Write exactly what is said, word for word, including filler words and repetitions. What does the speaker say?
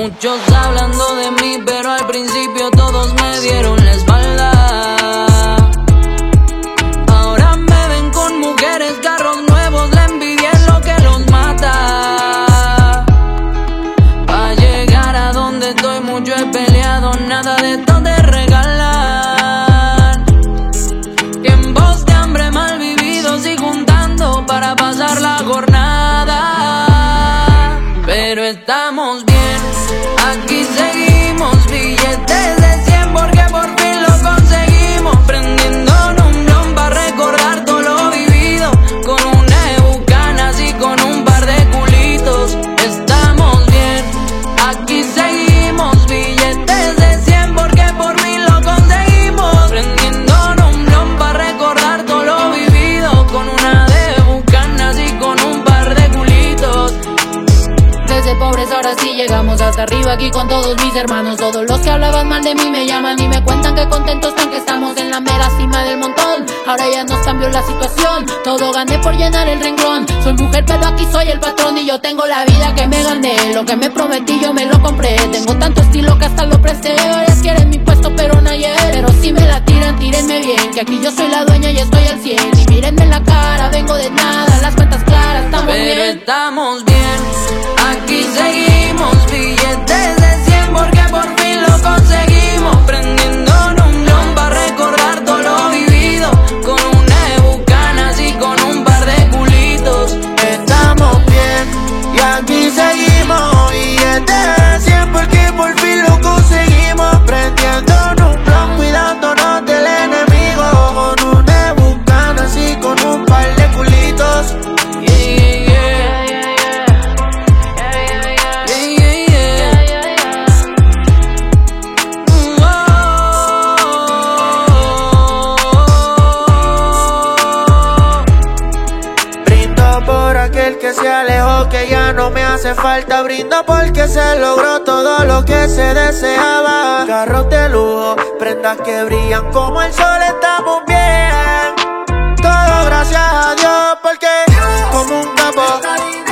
Muchos hablando de mí, pero al principio todos me dieron la espalda. Ahora me ven con mujeres, carros nuevos, la envidia es lo que los mata. Pa' llegar a donde estoy mucho he peleado, nada de esto te regalan. Tiempos de hambre mal vividos y juntando para pasar la jornada. Pero estamos bien, aquí seguimos, billetes de cien porque por fin lo conseguimos. Prendiendo un blon para recordar todo lo vivido, con una Ebucanas y con un par de culitos. Estamos bien, aquí seguimos, billetes de cien porque por fin lo conseguimos. Prendiendo un blon para recordar todo lo vivido, con una de Ebucanas y con un par de culitos. Desde pobres ahora sí llegamos hasta arriba, aquí con todos mis hermanos. Todos los que hablaban mal de mí me llaman y me cuentan que contentos están, que estamos en la mera cima del montón. Ahora ya nos cambió la situación, todo gané por llenar el renglón. Soy mujer pero aquí soy el patrón y yo tengo la vida que me gané. Lo que me prometí yo me lo compré, tengo tanto estilo que hasta lo presté. Ellas quieren mi puesto pero no ayer, pero si me la tiran, tírenme bien, que aquí yo soy la dueña y estoy al cien. Y mírenme en la cara, vengo de nada, las cuentas claras, estamos pero bien. estamos bien, aquí seguimos, billetes de cien porque por fin lo conseguimos. Prendiendo un blon para recordar todo lo vivido, con una Ebucanas y con un par de culitos. Estamos bien y aquí seguimos, billetes de cien porque por fin lo conseguimos. Prendiendo un blon, cuidándonos del enemigo, con una Ebucanas y con un par de culitos. Aquel que se alejó, que ya no me hace falta. Brindo porque se logró todo lo que se deseaba. Carros de lujo, prendas que brillan como el sol, estamos bien. Todo gracias a Dios porque como un capo